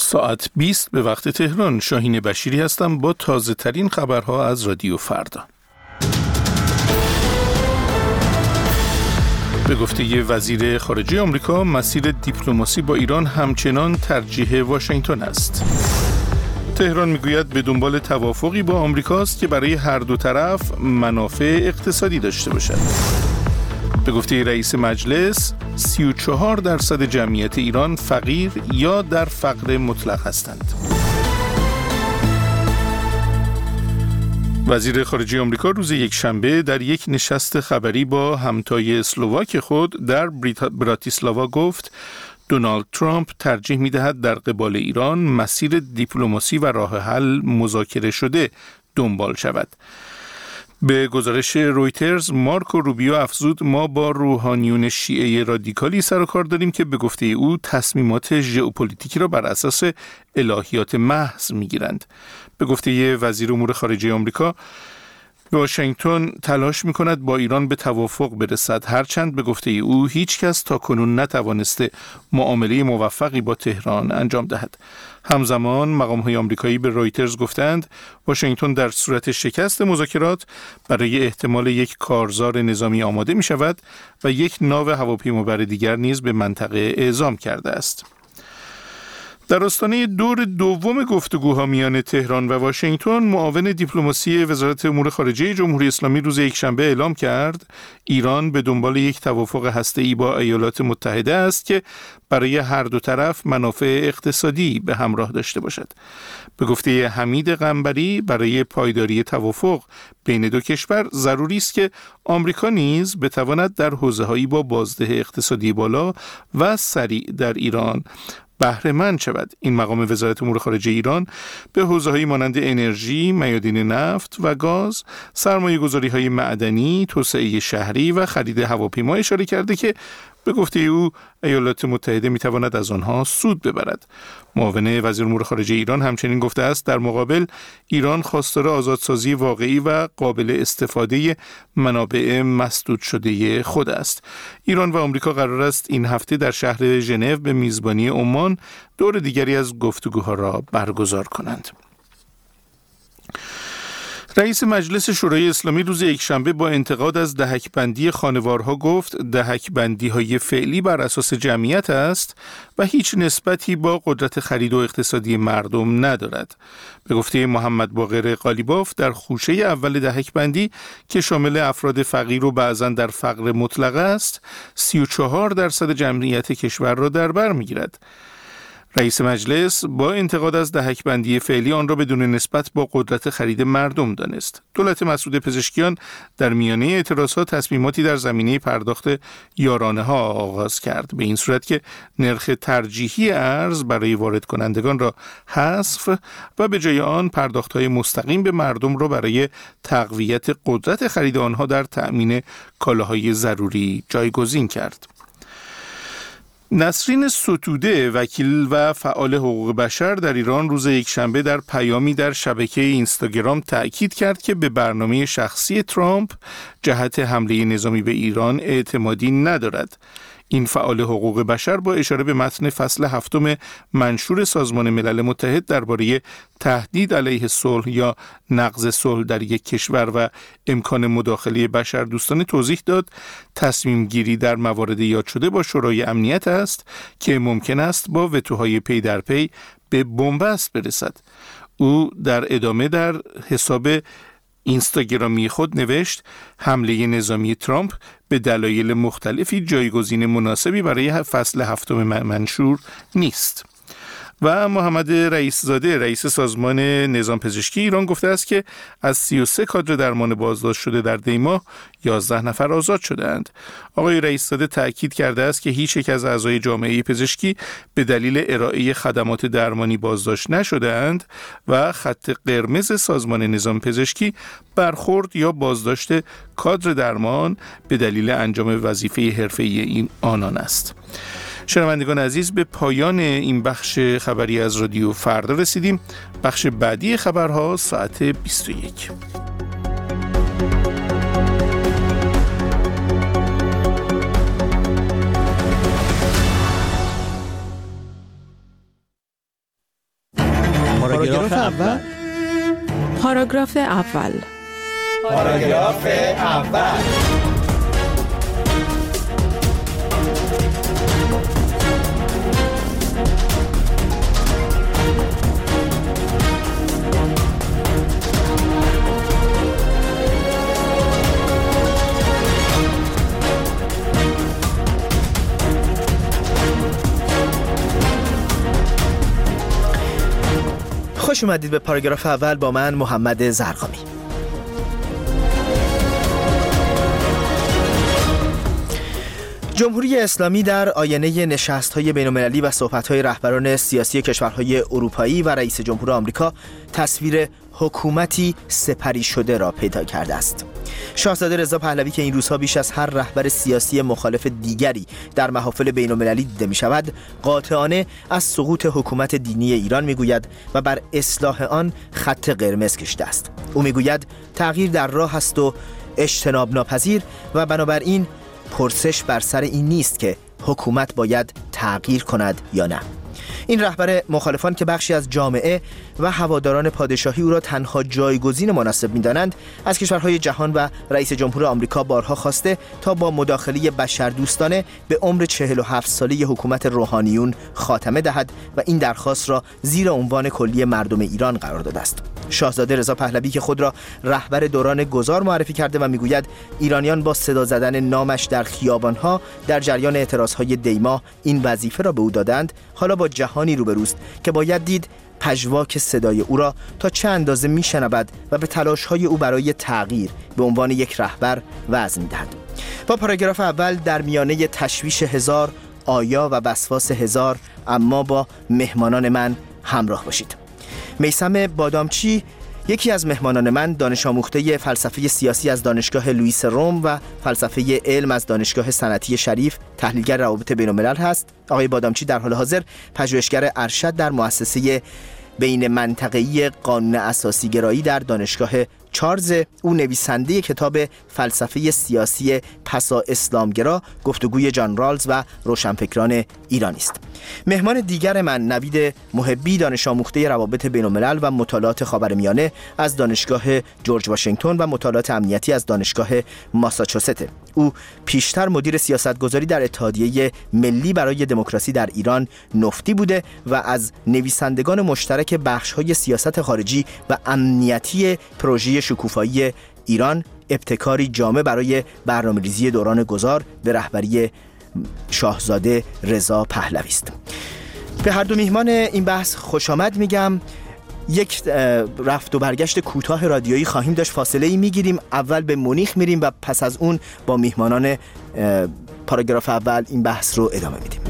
ساعت 20 به وقت تهران. شاهین بشیری هستم با تازه ترین خبرها از رادیو فردا. به گفته وزیر خارجه آمریکا، مسیر دیپلماسی با ایران همچنان ترجیح واشنگتن است. تهران میگوید به دنبال توافقی با آمریکاست که برای هر دو طرف منافع اقتصادی داشته باشد. به گفته رئیس مجلس، 34% جمعیت ایران فقیر یا در فقر مطلق هستند. وزیر خارجه آمریکا روز یکشنبه در یک نشست خبری با همتای اسلواک خود در براتیسلاوا گفت دونالد ترامپ ترجیح می‌دهد در قبال ایران مسیر دیپلماسی و راه حل مذاکره شده دنبال شود. به گزارش رویترز، مارکو روبیو افزود ما با روحانیون شیعه رادیکالی سر و کار داریم که به گفته او تصمیمات ژئوپلیتیکی را بر اساس الهیات محض می‌گیرند. به گفته وزیر امور خارجه آمریکا، واشنگتن تلاش می‌کند با ایران به توافق برسد، هرچند به گفته او هیچ کس تاکنون نتوانسته معامله موفقی با تهران انجام دهد. همزمان مقام‌های آمریکایی به رویترز گفتند واشنگتن در صورت شکست مذاکرات برای احتمال یک کارزار نظامی آماده می‌شود و یک ناو هواپیمابر دیگر نیز به منطقه اعزام کرده است. در آستانه دور دوم گفتگوها میان تهران و واشنگتن، معاون دیپلماسی وزارت امور خارجه جمهوری اسلامی روز یکشنبه اعلام کرد ایران به دنبال یک توافق هسته‌ای با ایالات متحده است که برای هر دو طرف منافع اقتصادی به همراه داشته باشد. به گفته حمید قنبری، برای پایداری توافق بین دو کشور ضروری است که آمریکا نیز بتواند در حوزه‌هایی با بازده اقتصادی بالا و سریع در ایران بهره مند شود. این مقام وزارت امور خارجه ایران به حوزه‌هایی مانند انرژی، میادین نفت و گاز، سرمایه‌گذاری‌های معدنی، توسعه شهری و خرید هواپیما اشاره کرده که به گفته او ایالات متحده می‌تواند از آنها سود ببرد. معاون وزیر امور خارجه ایران همچنین گفته است در مقابل ایران خواستار آزادسازی واقعی و قابل استفاده منابع مسدود شده خود است. ایران و آمریکا قرار است این هفته در شهر ژنو به میزبانی عمان دور دیگری از گفتگوها را برگزار کنند. رئیس مجلس شورای اسلامی روز یکشنبه با انتقاد از دهک‌بندی خانوارها گفت دهک‌بندی‌های فعلی بر اساس جمعیت است و هیچ نسبتی با قدرت خرید و اقتصادی مردم ندارد. به گفته محمد باقر قالیباف، در خوشه اول دهک‌بندی که شامل افراد فقیر و بعضاً در فقر مطلق است، 34% جمعیت کشور را در بر می‌گیرد. رئیس مجلس با انتقاد از دهک‌بندی فعلی آن را بدون نسبت با قدرت خرید مردم دانست. دولت مسعود پزشکیان در میانه اعتراضات تصمیماتی در زمینه پرداخت یارانه‌ها آغاز کرد، به این صورت که نرخ ترجیحی ارز برای وارد کنندگان را حذف و به جای آن پرداخت‌های مستقیم به مردم را برای تقویت قدرت خرید آنها در تأمین کالاهای ضروری جایگزین کرد. نسرین ستوده، وکیل و فعال حقوق بشر در ایران، روز یکشنبه در پیامی در شبکه اینستاگرام تأکید کرد که به برنامه شخصی ترامپ جهت حمله نظامی به ایران اعتمادی ندارد. این فعال حقوق بشر با اشاره به متن فصل 7 منشور سازمان ملل متحد درباره تهدید علیه صلح یا نقض صلح در یک کشور و امکان مداخله بشردوستانه توضیح داد تصمیم گیری در موارد یاد شده با شورای امنیت است که ممکن است با وتوهای پی در پی به بنبست برسد. او در ادامه در حساب اینستاگرامی خود نوشت حمله نظامی ترامپ به دلایل مختلفی جایگزین مناسبی برای فصل 7 منشور نیست. و محمد رئیس‌زاده، رئیس سازمان نظام پزشکی ایران، گفته است که از 33 کادر درمان بازداشت شده در دی‌ماه 11 نفر آزاد شده‌اند. آقای رئیس‌زاده تأکید کرده است که هیچ یک از اعضای جامعه پزشکی به دلیل ارائه خدمات درمانی بازداشت نشده‌اند و خط قرمز سازمان نظام پزشکی برخورد یا بازداشت کادر درمان به دلیل انجام وظیفه حرفه‌ای این آنان است. شنوندگان عزیز، به پایان این بخش خبری از رادیو فردا رسیدیم. بخش بعدی خبرها ساعت 21. پاراگراف اول. پاراگراف اول. پاراگراف اول. خوش اومدید به پاراگراف اول با من محمد زرقامی. جمهوری اسلامی در آینه نشست‌های بین‌المللی و صحبت‌های رهبران سیاسی کشورهای اروپایی و رئیس جمهور آمریکا تصویر حکومتی سپری شده را پیدا کرده است. شاهزاده رضا پهلوی که این روزها بیش از هر رهبر سیاسی مخالف دیگری در محافل بین‌المللی دیده می‌شود، قاطعانه از سقوط حکومت دینی ایران می‌گوید و بر اصلاح آن خط قرمز کشیده است. او می‌گوید تغییر در راه است و اجتناب ناپذیر و بنابراین پرسش بر سر این نیست که حکومت باید تغییر کند یا نه. این رهبر مخالفان که بخشی از جامعه و هواداران پادشاهی او را تنها جایگزین مناسب می‌دانند، از کشورهای جهان و رئیس جمهور آمریکا بارها خواسته تا با مداخله بشردوستانه به عمر 47 ساله حکومت روحانیون خاتمه دهد و این درخواست را زیر عنوان کلی مردم ایران قرار داده است. شاهزاده رضا پهلوی که خود را رهبر دوران گذار معرفی کرده و میگوید ایرانیان با صدا زدن نامش در خیابانها در جریان اعتراضهای دیما این وظیفه را به او دادند، حالا با جهانی روبروست که باید دید پژواک صدای او را تا چه اندازه میشنود و به تلاش‌های او برای تغییر به عنوان یک رهبر وزن می‌دهد. با پاراگراف اول در میانه تشویش هزار آیا و وسواس هزار، اما با مهمانان من همراه باشید. میثم بادامچی یکی از مهمانان من، دانش آموخته فلسفه سیاسی از دانشگاه لوئیس روم و فلسفه علم از دانشگاه صنعتی شریف، تحلیلگر روابط بین‌الملل هست. آقای بادامچی در حال حاضر پژوهشگر ارشد در مؤسسه بین منطقه‌ای قانون اساسی گرایی در دانشگاه چارلز. او نویسنده کتاب فلسفه سیاسی پسا اسلامگرا، گفتگوی جان رالز و روشنفکران ایرانی است. مهمان دیگر من نوید محبی، دانش آموخته روابط بین‌الملل و مطالعات خاورمیانه از دانشگاه جورج واشنگتن و مطالعات امنیتی از دانشگاه ماساچوست. او پیشتر مدیر سیاستگذاری در اتحادیه ملی برای دموکراسی در ایران نفتی بوده و از نویسندگان مشترک بخش‌های سیاست خارجی و امنیتی پروژه شکوفایی ایران، ابتکاری جامع برای برنامه‌ریزی دوران گذار به رهبری شاهزاده رضا پهلوی است. به هر دو میهمان این بحث خوش آمد میگم. یک رفت و برگشت کوتاه رادیویی خواهیم داشت، فاصله‌ای میگیریم، اول به مونیخ میریم و پس از اون با میهمانان پاراگراف اول این بحث رو ادامه میدیم.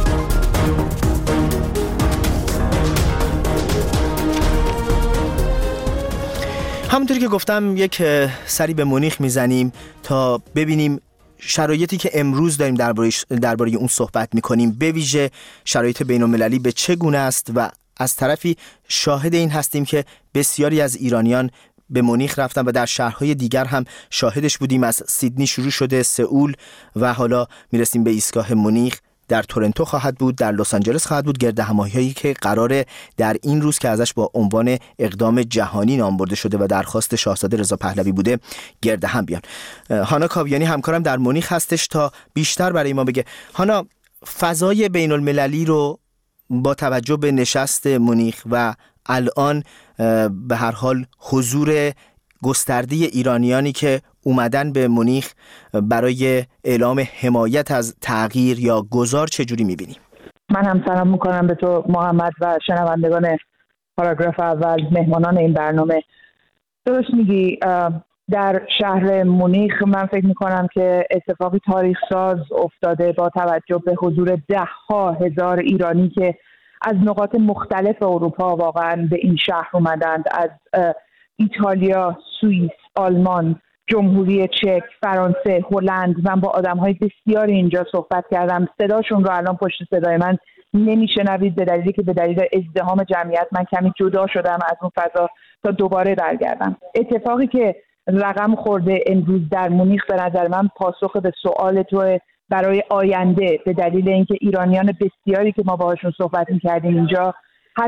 همونطوری که گفتم یک سری به مونیخ میزنیم تا ببینیم شرایطی که امروز داریم درباره اون صحبت میکنیم، به ویژه شرایط بین‌المللی به چه گونه است و از طرفی شاهد این هستیم که بسیاری از ایرانیان به مونیخ رفتن و در شهرهای دیگر هم شاهدش بودیم. از سیدنی شروع شده، سئول و حالا میرسیم به ایستگاه مونیخ. در تورنتو خواهد بود، در لس آنجلس خواهد بود. گردهمایی‌هایی که قراره در این روز که ازش با عنوان اقدام جهانی نام برده شده و درخواست شاهزاده رضا پهلوی بوده گرد هم بیان. هانا کاویانی همکارم در مونیخ هستش تا بیشتر برای ما بگه. هانا، فضای بین المللی رو با توجه به نشست مونیخ و الان به هر حال حضور گسترده ایرانیانی که اومدن به مونیخ برای اعلام حمایت از تغییر یا گذار چجوری میبینی؟ من هم سلام میکنم به تو محمد و شنوندگان پاراگراف اول، مهمانان این برنامه. درست میگی، در شهر مونیخ من فکر میکنم که اتفاقی تاریخ ساز افتاده با توجه به حضور 10,000 ایرانی که از نقاط مختلف اروپا واقعا به این شهر اومدند، از ایتالیا، سوئیس، آلمان، جمهوری چک، فرانسه، هلند. من با آدم‌های بسیاری اینجا صحبت کردم. صداشون رو الان پشت صدای من نمیشنوید به دلیلی که به دلیل ازدحام جمعیت من کمی جدا شدم از اون فضا تا دوباره برگردم. اتفاقی که رقم خورده امروز در مونیخ به نظر من پاسخ به سوال تو برای آینده، به دلیل اینکه ایرانیان بسیاری که ما باهاشون صحبت می‌کردیم اینجا